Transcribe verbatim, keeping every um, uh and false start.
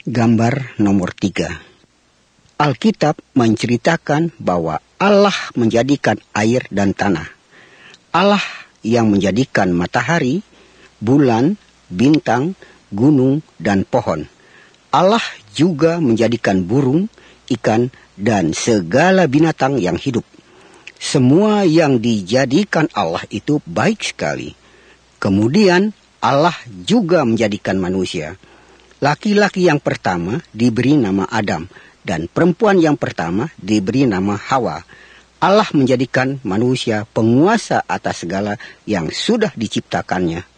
Gambar nomor tiga. Alkitab menceritakan bahwa Allah menjadikan air dan tanah. Allah yang menjadikan matahari, bulan, bintang, gunung, dan pohon. Allah juga menjadikan burung, ikan, dan segala binatang yang hidup. Semua yang dijadikan Allah itu baik sekali. Kemudian Allah juga menjadikan manusia. Laki-laki yang pertama diberi nama Adam, dan perempuan yang pertama diberi nama Hawa. Allah menjadikan manusia penguasa atas segala yang sudah diciptakannya